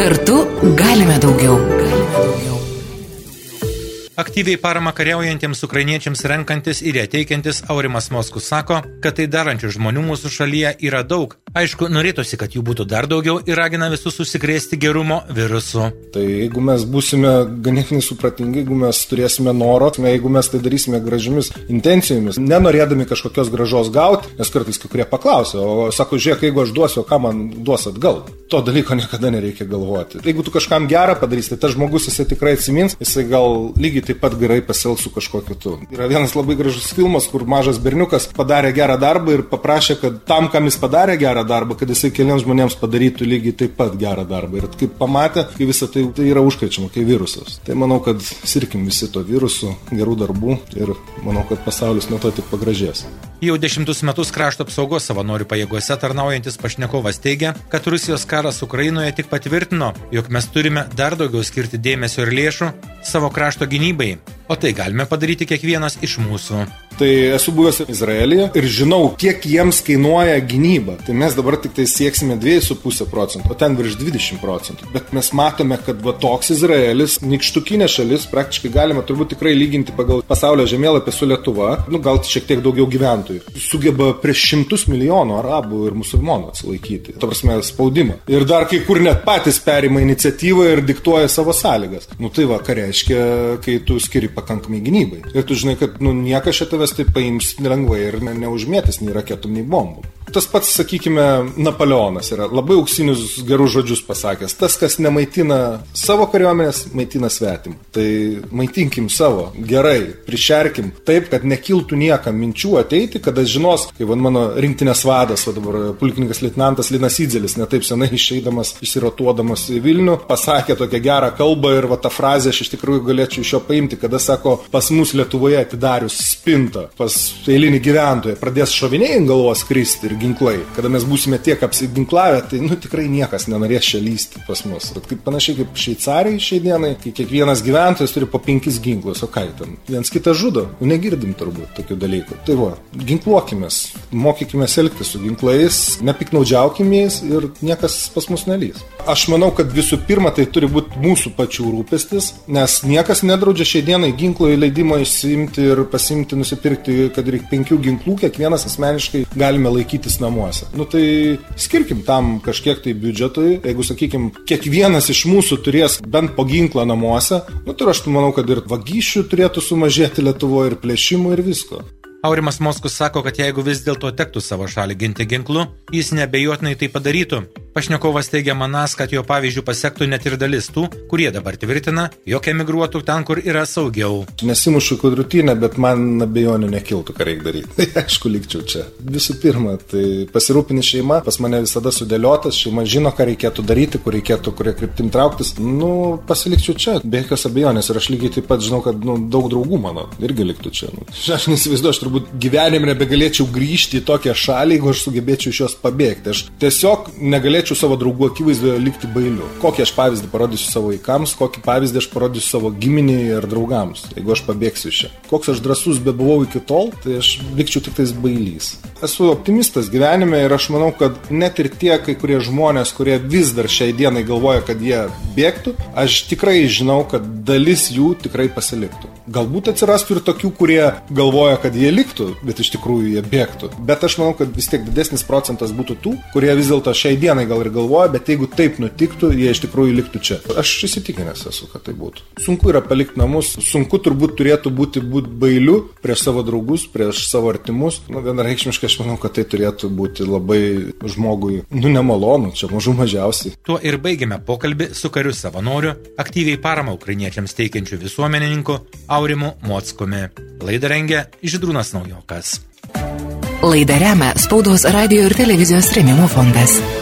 Kartu galime daugiau. Aktyviai paramą kariaujantiems ukrainiečiams renkantis ir teikiantis Aurimas Mockus sako, kad tai darančių žmonių mūsų šalyje yra daug. Aišku, norėtųsi, kad jų būtų dar daugiau ir ragina visus užsikrėsti gerumo virusu. Tai jeigu mes būsime ganėtinai supratingi, jeigu mes turėsime noro, jeigu mes tai darysime gražiomis intencijomis, nenorėdami kažkokios gražos gauti, nes kartais kai kurie paklausia, o sako, žiūrėk, jeigu aš duosiu, ką man duos atgal? To dalyko niekada nereikia galvoti. Jeigu tu kažkam gerą padarysi, tai tas žmogus jisai tikrai atsimins, jisai gal lygiai taip pat gerai pasielgs su kažkuo kitu. Yra vienas labai gražus filmas, kur mažas berniukas padarė gerą darbą ir paprašė, kad tam, kam jis padarė gerą darbą, kad jisai keliems žmonėms padarytų lygiai taip pat gerą darbą. Ir kaip pamatė, kai visą tai yra užkrečiama, kai virusas. Tai manau, kad sirkim visi to virusu, gerų darbų ir manau, kad pasaulis nuo to tik pagražės. Jau 10 metus krašto apsaugos savanorių pajėgose tarnaujantis pašnekovas teigia, kad Rusijos karas Ukrainoje tik patvirtino, jog mes turime dar daugiau skirti dėmesio ir lėšų savo krašto gynybai, o tai galime padaryti kiekvienas iš mūsų. Tai esu buvęs Izraelyje ir žinau, kiek jiems kainuoja gynyba. Tai mes dabar tik tai sieksime 2,5%, o ten virš 20%. Bet mes matome, kad va toks Izraelis, nykštukinė šalis, praktiškai galima turbūt tikrai lyginti pagal pasaulio žemėlapį su Lietuva, gal šiek tiek daugiau gyventojų. Sugeba prieš 100 milijonų arabų ir musulmonų atsilaikyti. Ta prasme, spaudimą. Ir dar kai kur net patys perima iniciatyvą ir diktuoja savo sąlygas. Tai va, ką reiškia, kai tu skiri pakankamai gynybai. Ir tu žinai, kad niekas šitą tai paims lengvai ir neužmėtis nei raketų, nei bombų. Tas pats, sakykime, Napoleonas yra labai auksinius gerus žodžius pasakęs. Tas, kas nemaitina savo kariuomenės, maitina svetim. Tai maitinkim savo, gerai, prišerkim taip, kad nekiltų niekam minčių ateiti, kada žinos, kai mano rinktinės vadas, dabar pulkininkas leitenantas Linas Idzelis, netaip senai išeidamas, išsirotuodamas į Vilnių, pasakė tokią gerą kalbą ir tą frazę aš iš tikrųjų galėčiau iš jo paimti, kada sako, pas mus Lietuvoje atidarius spintą, pas eilinį gyventoją pradės šoviniai ant galvos kristi ir ginklai. Kada mes būsime tiek apsiginklavę, tai tikrai niekas nenorės čia lysti pas mus. Bet kaip panašiai kaip Šveicarijai šiai dienai, kai kiekvienas gyventojas turi po 5 ginklus, o ką ten? Viens kitą žudo, negirdim turbūt tokių dalykų. Tai va, ginkluokimės, mokykimės elgtis su ginklais, nepiknaudžiaukim jais ir niekas pas mus nelys. Aš manau, kad visų pirma tai turi būti mūsų pačių rūpestis, nes niekas nedraudžia šiai dienai ginklo įleidimo išsiimti ir pasimti, nusipirkti, kad reikia 5 ginklų, kiekvienas asmeniškai galime laikytis namuose. Tai skirkim tam kažkiek tai biudžetui, jeigu, sakykim, kiekvienas iš mūsų turės bent po ginklą namuose, tai aš manau, kad ir vagysčių turėtų sumažėti Lietuvoje ir plėšimų ir visko. Aurimas Mockus sako, kad jeigu vis dėlto tektų savo šalį ginti ginklu, jis neabejotinai tai padarytų. Pašnekovas teigia manąs, kad jo pavyzdžių pasektų net ir dalis tų, kurie dabar tvirtina, jog emigruotų ten, kur yra saugiau. Nesimušu kodrutinę, bet man abejonių nekiltų, ką reikia daryti. Tai aišku, likčiau čia. Visų pirma, tai pasirūpini šeima, pas mane visada sudėliotas, šeima žino, ką reikėtų daryti, kur reikėtų, kurie kryptim trauktis. Pasilikčiau čia, be jokios abejonės. Ir aš lygiai taip pat žinau, kad daug draugų mano irgi liktų čia. Aš neįsivaizduoju, aš turbūt gyvenime nebegalėčiau grįžti į tokią šalį, jeigu aš sugebėčiau iš jos pabėgti. Aš tiesiog negalėčiau savo draugų akivaizdoje likti bailiu. Kokį aš pavyzdį parodysiu savo vaikams, kokį pavyzdį aš parodysiu savo giminiai ir draugams, jeigu aš pabėgsiu iš čia. Koks aš drąsus bebuvau iki tol, tai aš likčiau tik tais bailys. Esu optimistas gyvenime ir aš manau, kad net ir tie kai kurie žmonės, kurie vis dar šiai dienai galvoja, kad jie bėgtų, aš tikrai žinau, kad dalis jų tikrai pasiliktų. Galbūt atsirastų ir tokių, kurie galvoja, kad jie liktų, bet iš tikrųjų jie bėgtų. Bet aš manau, kad vis tiek didesnis procentas būtų tų, kurie vis dėlto šiai dienai gal ir galvoja, bet jeigu taip nutiktų, jie iš tikrųjų liktų čia. Aš įsitikinęs esu, kad tai būtų. Sunku yra palikti namus, sunku turbūt turėtų būti bailiu prieš savo draugus, prieš savo artimus. Vienareikšmiškai aš manau, kad tai turėtų būti labai žmogui, nemalonu, čia mažų mažiausiai. Tuo ir baigėme pokalbį su kariu savanoriu, aktyviai paramą ukrainiečiams teikiančiu visuomenininku Aurimu Mockumi. Laidą rengia Žydrūnas Naujokas. Laidą remia Spaudos, radijo ir televizijos rėmimo fondas.